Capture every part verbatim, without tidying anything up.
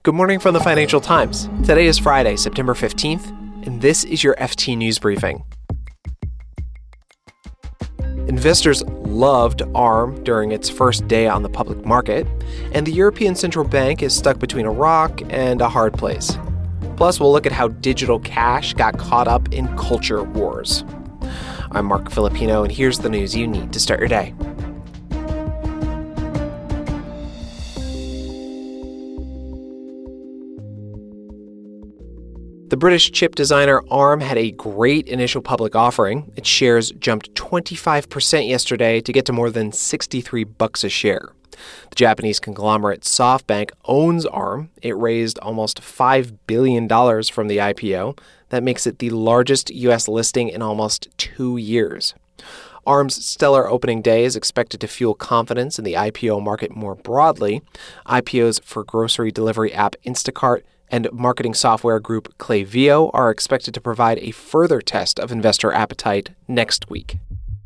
Good morning from the Financial Times. Today is Friday, September fifteenth, and this is your F T News Briefing. Investors loved ARM during its first day on the public market, and the European Central Bank is stuck between a rock and a hard place. Plus, we'll look at how digital cash got caught up in culture wars. I'm Mark Filipino, and here's the news you need to start your day. The British chip designer ARM had a great initial public offering. Its shares jumped twenty-five percent yesterday to get to more than sixty-three bucks a share. The Japanese conglomerate SoftBank owns ARM. It raised almost five billion dollars from the I P O. That makes it the largest U S listing in almost two years. ARM's stellar opening day is expected to fuel confidence in the I P O market more broadly. I P Os for grocery delivery app Instacart and marketing software group Klaviyo are expected to provide a further test of investor appetite next week.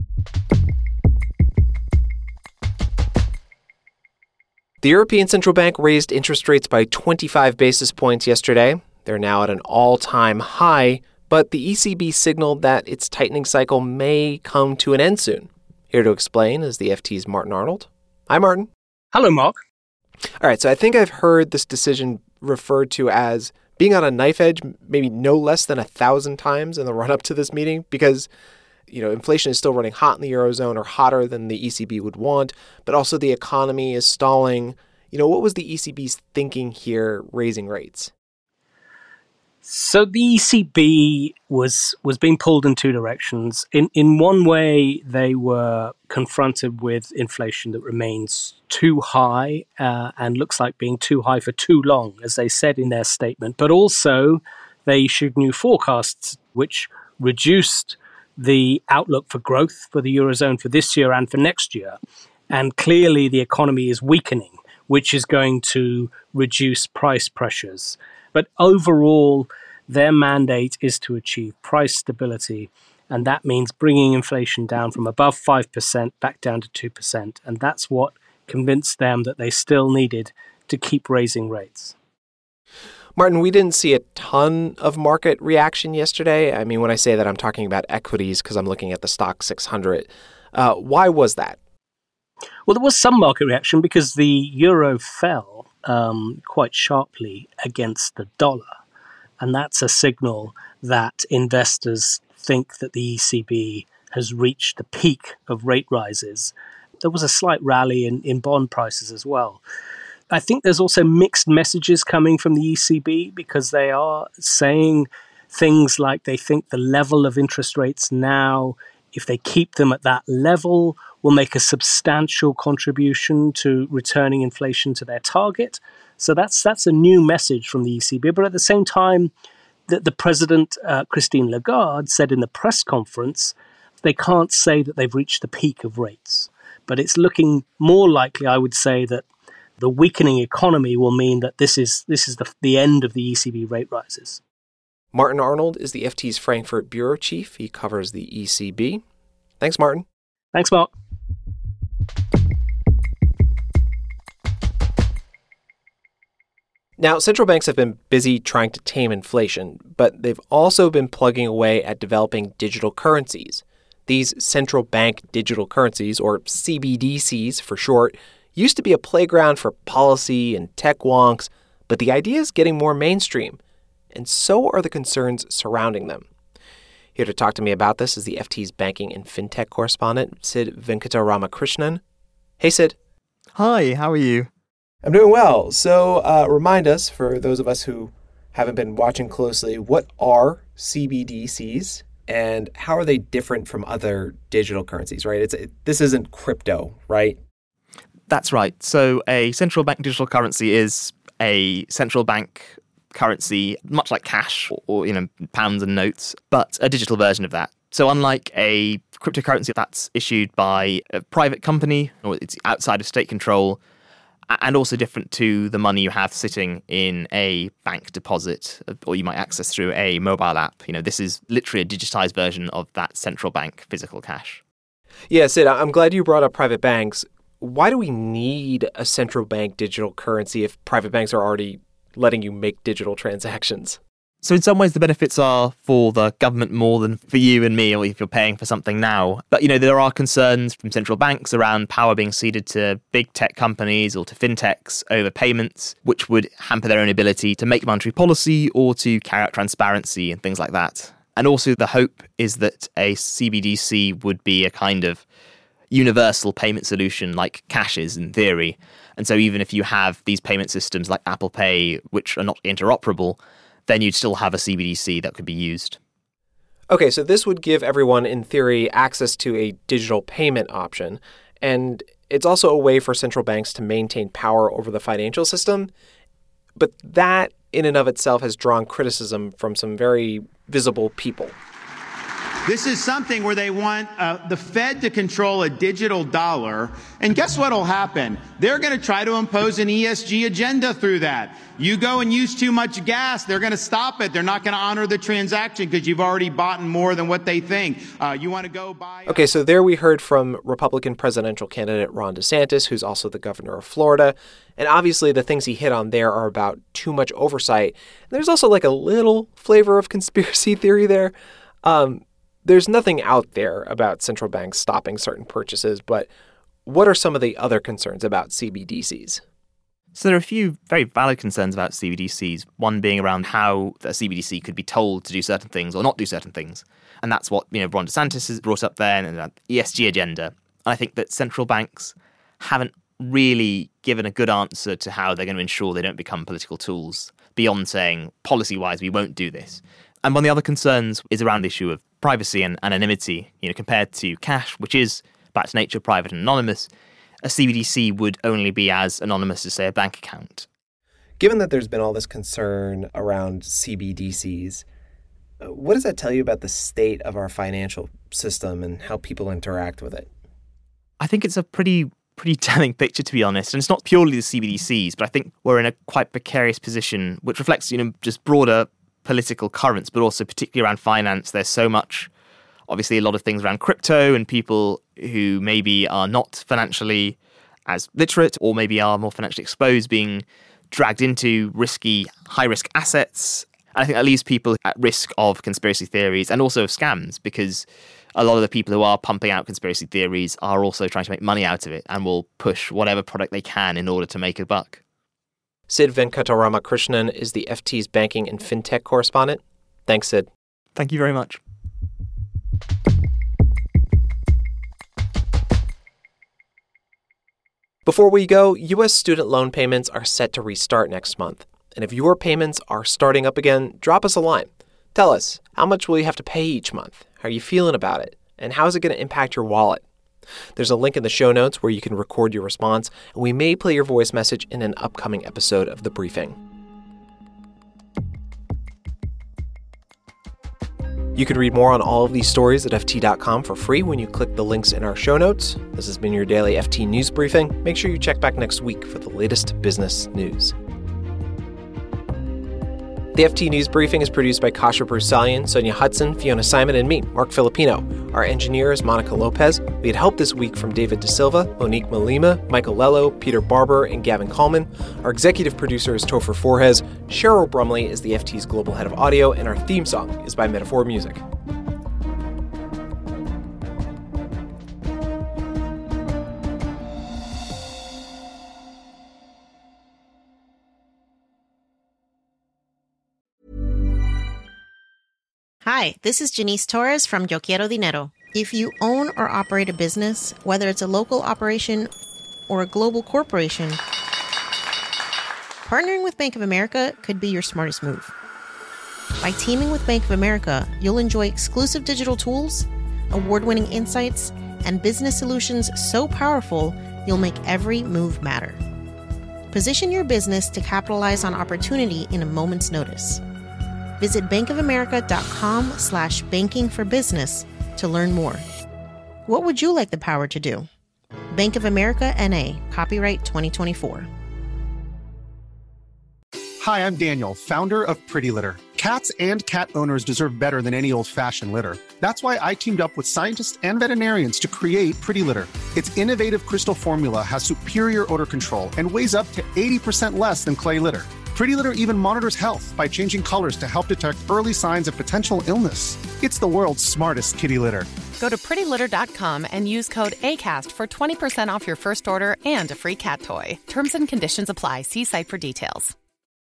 The European Central Bank raised interest rates by twenty-five basis points yesterday. They're now at an all-time high, but the E C B signaled that its tightening cycle may come to an end soon. Here to explain is the F T's Martin Arnold. Hi, Martin. Hello, Mark. All right, so I think I've heard this decision referred to as being on a knife edge maybe no less than a thousand times in the run-up to this meeting because, you know, inflation is still running hot in the Eurozone or hotter than the E C B would want, but also the economy is stalling. You know, what was the E C B's thinking here raising rates? So the E C B was was being pulled in two directions. In in one way, they were confronted with inflation that remains too high uh, and looks like being too high for too long, as they said in their statement. But also, they issued new forecasts, which reduced the outlook for growth for the Eurozone for this year and for next year. And clearly, the economy is weakening, which is going to reduce price pressures. But overall, their mandate is to achieve price stability, and that means bringing inflation down from above five percent back down to two percent. And that's what convinced them that they still needed to keep raising rates. Martin, we didn't see a ton of market reaction yesterday. I mean, when I say that, I'm talking about equities because I'm looking at the stock six hundred. Uh, why was that? Well, there was some market reaction because the euro fell um, quite sharply against the dollar. And that's a signal that investors think that the E C B has reached the peak of rate rises. There was a slight rally in, in bond prices as well. I think there's also mixed messages coming from the E C B because they are saying things like they think the level of interest rates now, if they keep them at that level, will make a substantial contribution to returning inflation to their target. So that's that's a new message from the E C B. But at the same time, the, the president, uh, Christine Lagarde, said in the press conference, they can't say that they've reached the peak of rates. But it's looking more likely, I would say, that the weakening economy will mean that this is this is the, the end of the E C B rate rises. Martin Arnold is the F T's Frankfurt bureau chief. He covers the E C B. Thanks, Martin. Thanks, Mark. Now, central banks have been busy trying to tame inflation, but they've also been plugging away at developing digital currencies. These central bank digital currencies, or C B D Cs for short, used to be a playground for policy and tech wonks, but the idea is getting more mainstream, and so are the concerns surrounding them. Here to talk to me about this is the F T's banking and fintech correspondent, Sid Venkataramakrishnan. Hey, Sid. Hi, how are you? I'm doing well. So uh, remind us, for those of us who haven't been watching closely, what are C B D Cs and how are they different from other digital currencies, right? It's it, this isn't crypto, right? That's right. So a central bank digital currency is a central bank currency, much like cash or, or you know pounds and notes, but a digital version of that. So unlike a cryptocurrency that's issued by a private company or it's outside of state control, and also different to the money you have sitting in a bank deposit or you might access through a mobile app. You know, this is literally a digitized version of that central bank physical cash. Yeah, Sid, I'm glad you brought up private banks. Why do we need a central bank digital currency if private banks are already letting you make digital transactions. So in some ways, the benefits are for the government more than for you and me, or if you're paying for something now. But, you know, there are concerns from central banks around power being ceded to big tech companies or to fintechs over payments, which would hamper their own ability to make monetary policy or to carry out transparency and things like that. And also the hope is that a C B D C would be a kind of universal payment solution like cash is in theory. And so even if you have these payment systems like Apple Pay, which are not interoperable, then you'd still have a C B D C that could be used. Okay, so this would give everyone, in theory, access to a digital payment option. And it's also a way for central banks to maintain power over the financial system. But that, in and of itself, has drawn criticism from some very visible people. This is something where they want uh, the Fed to control a digital dollar. And guess what will happen? They're going to try to impose an E S G agenda through that. You go and use too much gas, they're going to stop it. They're not going to honor the transaction because you've already bought more than what they think. Uh, you want to go buy... Okay, so there we heard from Republican presidential candidate Ron DeSantis, who's also the governor of Florida. And obviously the things he hit on there are about too much oversight. And there's also like a little flavor of conspiracy theory there. Um... There's nothing out there about central banks stopping certain purchases, but what are some of the other concerns about C B D Cs? So there are a few very valid concerns about C B D Cs, one being around how a C B D C could be told to do certain things or not do certain things. And that's what, you know, Ron DeSantis has brought up there, and the E S G agenda. And I think that central banks haven't really given a good answer to how they're going to ensure they don't become political tools, beyond saying, policy-wise, we won't do this. And one of the other concerns is around the issue of privacy and anonymity. You know, compared to cash, which is by its nature private and anonymous, a C B D C would only be as anonymous as, say, a bank account. Given that there's been all this concern around C B D Cs, what does that tell you about the state of our financial system and how people interact with it? I think it's a pretty pretty telling picture, to be honest. And it's not purely the C B D Cs, but I think we're in a quite precarious position, which reflects, you know, just broader political currents, but also particularly around finance. There's so much, obviously, a lot of things around crypto and people who maybe are not financially as literate or maybe are more financially exposed being dragged into risky, high-risk assets. And I think that leaves people at risk of conspiracy theories and also of scams, because a lot of the people who are pumping out conspiracy theories are also trying to make money out of it and will push whatever product they can in order to make a buck. Sid Venkataramakrishnan is the F T's banking and fintech correspondent. Thanks, Sid. Thank you very much. Before we go, U S student loan payments are set to restart next month. And if your payments are starting up again, drop us a line. Tell us, how much will you have to pay each month? How are you feeling about it? And how is it going to impact your wallet? There's a link in the show notes where you can record your response, and we may play your voice message in an upcoming episode of The Briefing. You can read more on all of these stories at F T dot com for free when you click the links in our show notes. This has been your daily F T News Briefing. Make sure you check back next week for the latest business news. The F T News Briefing is produced by Kasha Broussalian, Sonia Hudson, Fiona Simon, and me, Mark Filipino. Our engineer is Monica Lopez. We had help this week from David De Silva, Monique Malima, Michael Lello, Peter Barber, and Gavin Coleman. Our executive producer is Topher Forhez. Cheryl Brumley is the F T's global head of audio, and our theme song is by Metaphor Music. Hi, this is Janice Torres from Yo Quiero Dinero. If you own or operate a business, whether it's a local operation or a global corporation, partnering with Bank of America could be your smartest move. By teaming with Bank of America, you'll enjoy exclusive digital tools, award-winning insights, and business solutions so powerful you'll make every move matter. Position your business to capitalize on opportunity in a moment's notice. Visit bankofamerica.com slash banking for business to learn more. What would you like the power to do? Bank of America N A, copyright twenty twenty-four. Hi, I'm Daniel, founder of Pretty Litter. Cats and cat owners deserve better than any old-fashioned litter. That's why I teamed up with scientists and veterinarians to create Pretty Litter. Its innovative crystal formula has superior odor control and weighs up to eighty percent less than clay litter. Pretty Litter even monitors health by changing colors to help detect early signs of potential illness. It's the world's smartest kitty litter. Go to pretty litter dot com and use code ACAST for twenty percent off your first order and a free cat toy. Terms and conditions apply. See site for details.